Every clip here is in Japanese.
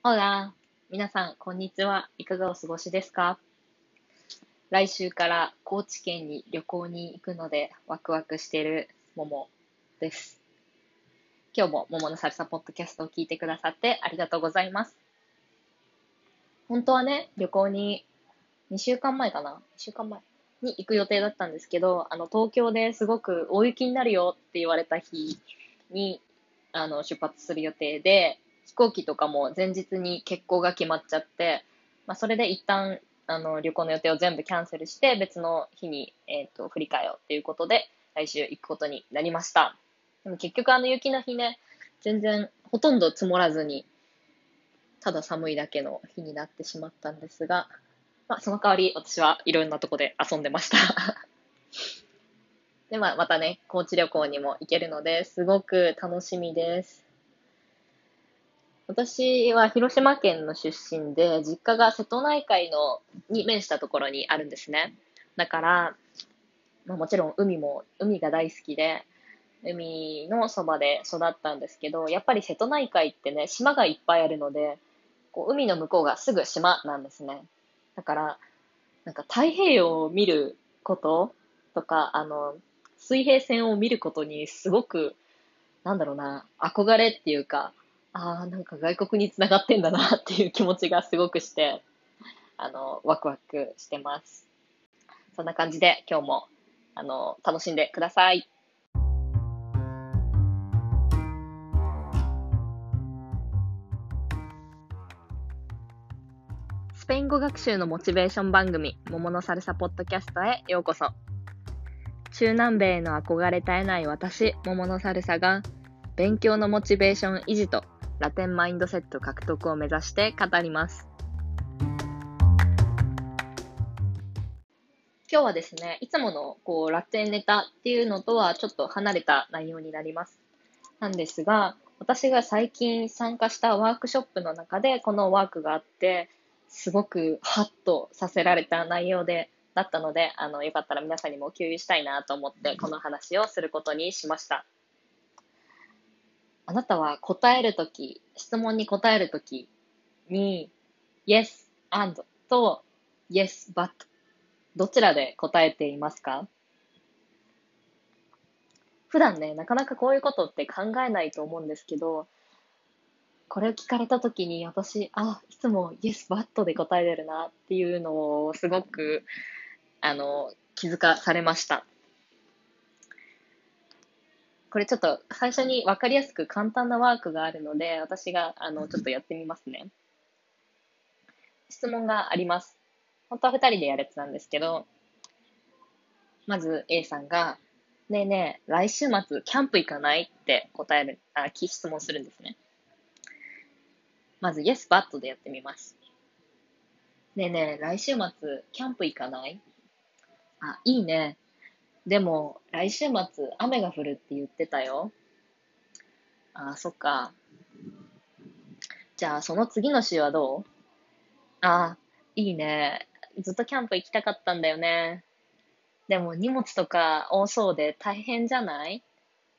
ほら、皆さん、こんにちは。いかがお過ごしですか？来週から高知県に旅行に行くので、ワクワクしているももです。今日ももものサルサポッドキャストを聞いてくださってありがとうございます。本当はね、旅行に2週間前かな ?1 週間前に行く予定だったんですけど、東京ですごく大雪になるよって言われた日に、出発する予定で、飛行機とかも前日に欠航が決まっちゃって、まあ、それで一旦、旅行の予定を全部キャンセルして、別の日に、振り替えようっていうことで、来週行くことになりました。でも結局雪の日ね、全然ほとんど積もらずに、ただ寒いだけの日になってしまったんですが、まあ、その代わり私はいろんなとこで遊んでました。で、まあ、またね、高知旅行にも行けるので、すごく楽しみです。私は広島県の出身で、実家が瀬戸内海に面したところにあるんですね。だから、まあ、もちろん海が大好きで、海のそばで育ったんですけど、やっぱり瀬戸内海ってね、島がいっぱいあるので、こう海の向こうがすぐ島なんですね。だから、なんか太平洋を見ることとか、水平線を見ることにすごく、なんだろうな、憧れっていうか、なんか外国に繋がってんだなっていう気持ちがすごくして、ワクワクしてます。そんな感じで今日も、楽しんでください。スペイン語学習のモチベーション番組、桃のサルサポッドキャストへようこそ。中南米への憧れ絶えない私、桃のサルサが、勉強のモチベーション維持とラテンマインドセット獲得を目指して語ります。今日はですね、いつものラテンネタっていうのとはちょっと離れた内容になります。なんですが、私が最近参加したワークショップの中でこのワークがあって、すごくハッとさせられた内容だったので、よかったら皆さんにも共有したいなと思ってこの話をすることにしました。あなたは質問に答えるときに、Yes and と Yes but どちらで答えていますか？普段ね、なかなかこういうことって考えないと思うんですけど、これを聞かれたときに私、いつも Yes but で答えてるなっていうのをすごく、気づかされました。これちょっと最初にわかりやすく簡単なワークがあるので、私がちょっとやってみますね。質問があります。本当は二人でやるやつなんですけど、まず A さんが、ねえねえ、来週末キャンプ行かないって質問するんですね。まず Yes, but でやってみます。ねえねえ、来週末キャンプ行かない？いいね。でも、来週末雨が降るって言ってたよ。そっか。じゃあ、その次の週はどう？あ、いいね。ずっとキャンプ行きたかったんだよね。でも荷物とか多そうで大変じゃない？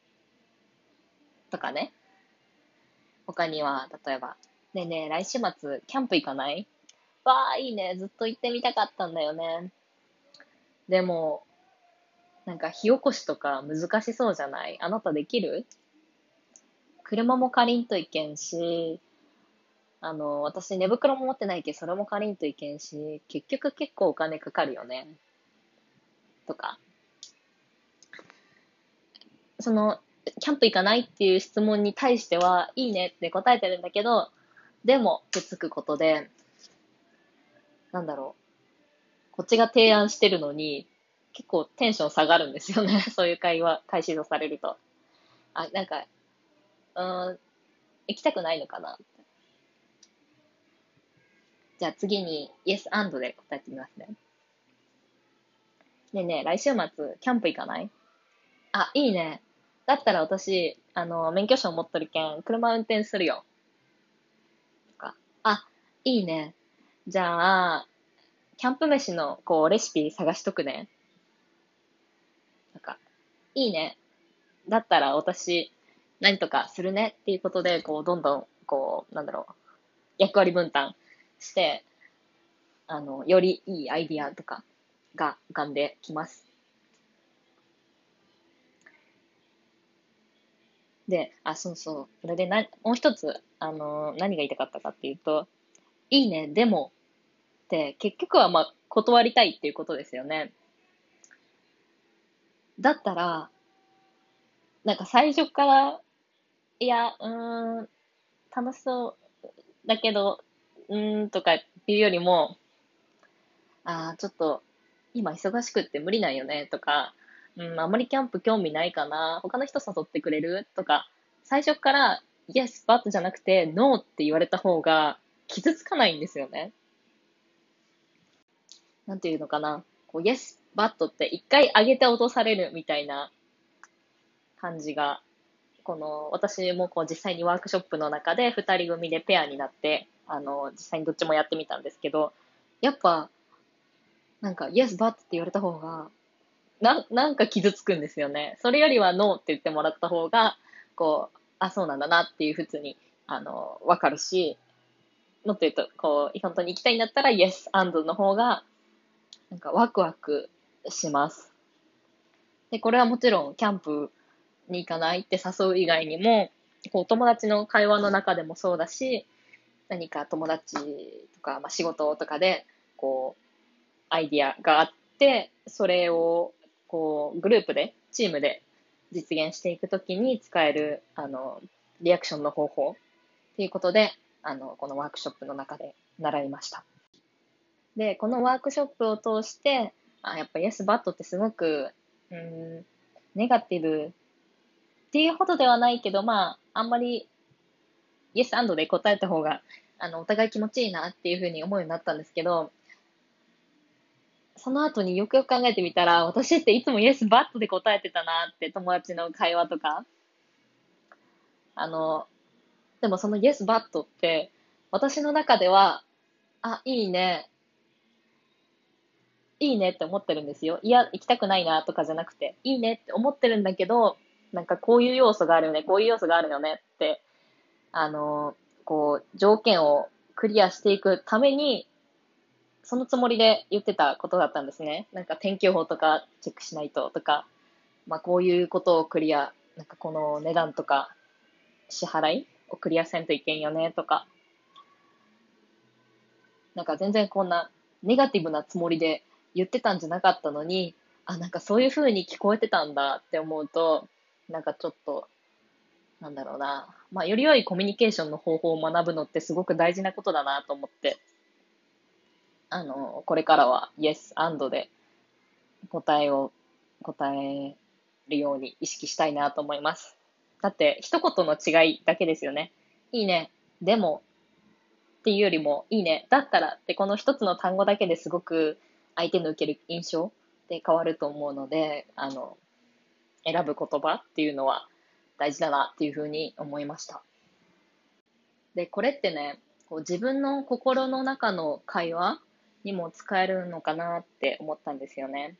とかね。他には、例えば、ねえねえ、来週末キャンプ行かない？わあ、いいね。ずっと行ってみたかったんだよね。でも、なんか火起こしとか難しそうじゃない？あなたできる？車も借りんといけんし、私寝袋も持ってないけど、それも借りんといけんし、結局結構お金かかるよね。とか。その、キャンプ行かないっていう質問に対しては、いいねって答えてるんだけど、でも、ってつくことで、なんだろう。こっちが提案してるのに、結構テンション下がるんですよね。そういう開始をされると。なんか、行きたくないのかな。じゃあ次に、Yes and で答えてみますね。ねえねえ、来週末、キャンプ行かない？いいね。だったら私、免許証持っとるけん、車運転するよ。とか。いいね。じゃあ、キャンプ飯の、レシピ探しとくね。とか。いいね。だったら私、何とかするねっていうことで、どんどん、なんだろう。 役割分担して、よりいいアイディアとかが浮かんできます。で、そうそう。それでもう一つ、何が言いたかったかっていうと、いいね、でもって結局はまあ断りたいっていうことですよね。だったら、なんか最初から、いや、楽しそうだけど、とかっていうよりも、ちょっと、今忙しくって無理なんよね、とか、あんまりキャンプ興味ないかな、他の人誘ってくれるとか、最初から、Yes, but じゃなくて、No って言われた方が、傷つかないんですよね。なんていうのかな。こう、Yes, but って一回上げて落とされるみたいな感じが、私もこう実際にワークショップの中で二人組でペアになって、実際にどっちもやってみたんですけど、やっぱ、なんか、Yes, but って言われた方が、なんか傷つくんですよね。それよりは No って言ってもらった方が、そうなんだなっていうふうに、わかるし、もっと言うと、本当に行きたいんだったら Yes, and の方が、なんかワクワクします。で、これはもちろん、キャンプに行かないって誘う以外にも、友達の会話の中でもそうだし、何か友達とか、仕事とかで、アイディアがあって、それを、グループで、チームで実現していくときに使える、リアクションの方法っていうことで、このワークショップの中で習いました。で、このワークショップを通して、やっぱ Yes, but ってすごく、ネガティブっていうほどではないけど、あんまり Yes, and で答えた方が、お互い気持ちいいなっていうふうに思うようになったんですけど、その後によくよく考えてみたら、私っていつも Yes, but で答えてたなって友達の会話とか、あの、でもその Yes, but って、私の中では、いいね、いいねって思ってるんですよ。いや、行きたくないなとかじゃなくて、いいねって思ってるんだけど、なんかこういう要素があるよね、こういう要素があるよねって、あの、条件をクリアしていくために、そのつもりで言ってたことだったんですね。なんか天気予報とかチェックしないととか、こういうことをクリア、なんかこの値段とか支払いをクリアせんといけんよねとか、なんか全然こんなネガティブなつもりで言ってたんじゃなかったのに、なんかそういう風に聞こえてたんだって思うと、なんかちょっと、なんだろうな。より良いコミュニケーションの方法を学ぶのってすごく大事なことだなと思って、これからは Yes, and で答えを、答えるように意識したいなと思います。だって、一言の違いだけですよね。いいね。でも、っていうよりも、いいね。だったらって、この一つの単語だけですごく相手の受ける印象で変わると思うので、選ぶ言葉っていうのは大事だなっていうふうに思いました。で、これってね、自分の心の中の会話にも使えるのかなって思ったんですよね。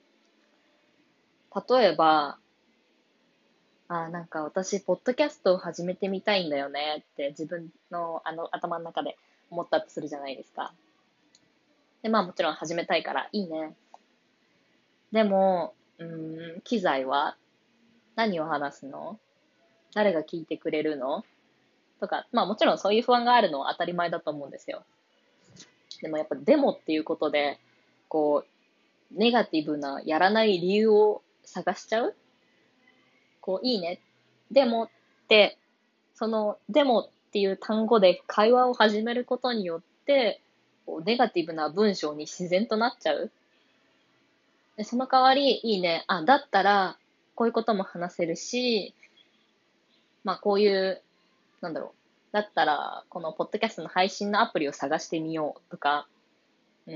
例えば、なんか私、ポッドキャストを始めてみたいんだよねって自分の頭の中で思ったとするじゃないですか。で、もちろん始めたいからいいね。でも、機材は何を話すの？誰が聞いてくれるの？とか、もちろんそういう不安があるのは当たり前だと思うんですよ。でもやっぱデモっていうことで、ネガティブなやらない理由を探しちゃう？いいね。でもって、その、でもっていう単語で会話を始めることによって、ネガティブな文章に自然となっちゃう。で、その代わり、いいね。だったら、こういうことも話せるし、こういう、なんだろう。だったら、このポッドキャストの配信のアプリを探してみようとか、うん、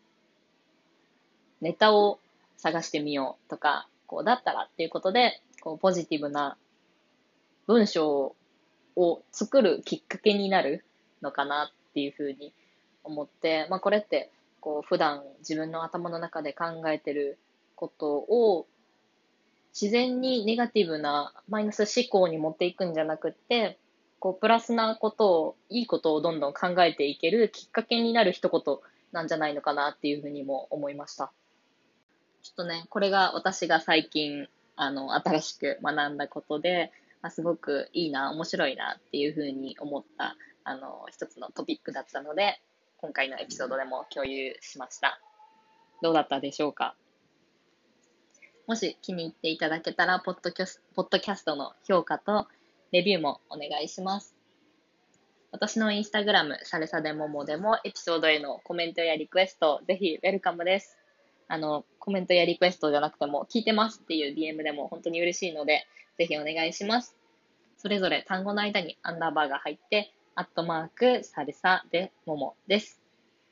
ネタを探してみようとか、だったらっていうことで、ポジティブな文章を作るきっかけになるのかなっていうふうに思って、これって、普段自分の頭の中で考えてることを自然にネガティブなマイナス思考に持っていくんじゃなくって、 プラスなことを、いいことをどんどん考えていけるきっかけになる一言なんじゃないのかなっていうふうにも思いました。ちょっとね、これが私が最近、新しく学んだことで、すごくいいな、面白いなっていうふうに思った、一つのトピックだったので、今回のエピソードでも共有しました。どうだったでしょうか？もし気に入っていただけたら、ポッドキャストの評価とレビューもお願いします。私のインスタグラム、サルサデモモでもエピソードへのコメントやリクエスト、ぜひウェルカムです。コメントやリクエストじゃなくても、聞いてますっていう DM でも本当に嬉しいので、ぜひお願いします。それぞれ単語の間にアンダーバーが入って、サルサデモモです。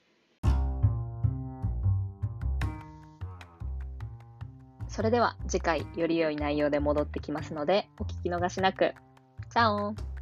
それでは次回より良い内容で戻ってきますので、お聞き逃しなく。チャオ